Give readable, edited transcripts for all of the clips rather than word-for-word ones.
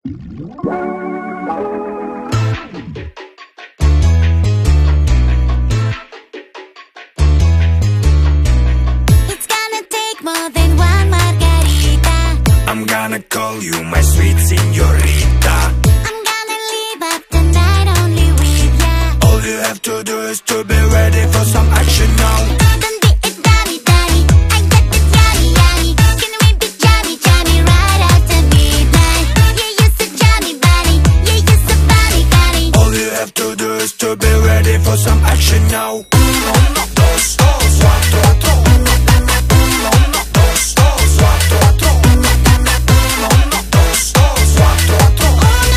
It's gonna take more than one margarita. I'm gonna call you my sweet señorita. I'm gonna leave up the night only with ya. All you have to do is to be ready for some action now. Don't be a dummy, dummy. I got this yummy, yummy. Can we be jammy, jammy right after midnight? Yeah, you're so jammy, buddy. Yeah, you're so funny, funny. All you have to do is to be ready for some action now. Uno, dos, cuatro, cuatro. Uno, dos, cuatro, cuatro. Uno, dos, cuatro, cuatro.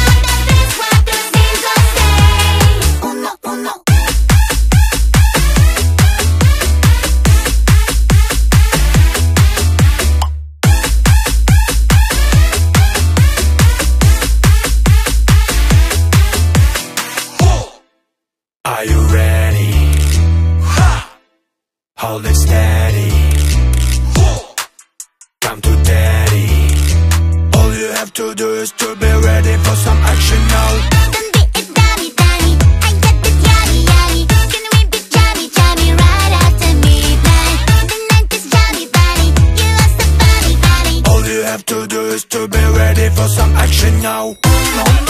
1, 2, 3, 4, 5, 6. 1, 1. Are you ready? Hold it steady. Come to daddy. All you have to do is to be ready for some action now. Don't be a dummy, dummy. I got this yummy, yummy. Can we be jammy, jammy right after midnight? The night is jammy, buddy. You are so funny, funny. All you have to do is to be ready for some action now.